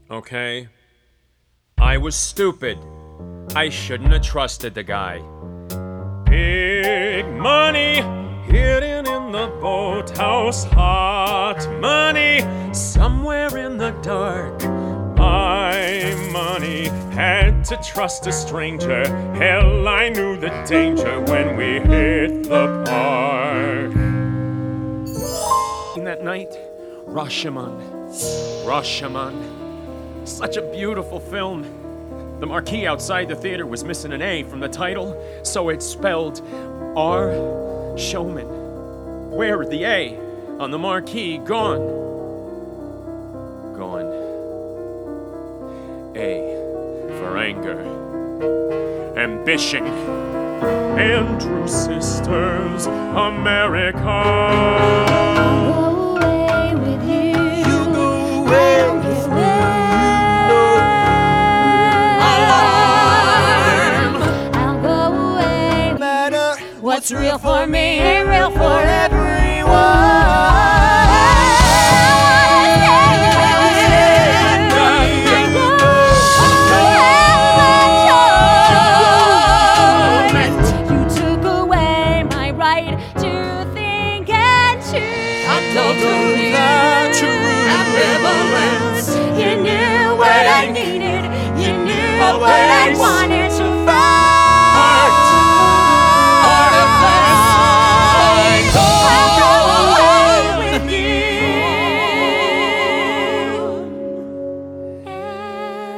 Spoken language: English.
okay? I was stupid. I shouldn't have trusted the guy. Big money hidden in the boathouse. Hot money somewhere in the dark. My money had to trust a stranger. Hell, I knew the danger when we hit the park. That night, Rashomon. Such a beautiful film. The marquee outside the theater was missing an A from the title, so it spelled R. Showman. Where the A on the marquee gone? Gone. A for anger. Ambition. Andrew Sisters, America. What's real for me ain't real for everyone. You took away my right to think and choose. Adultery, ambivalence. You knew what I needed. You knew what I wanted.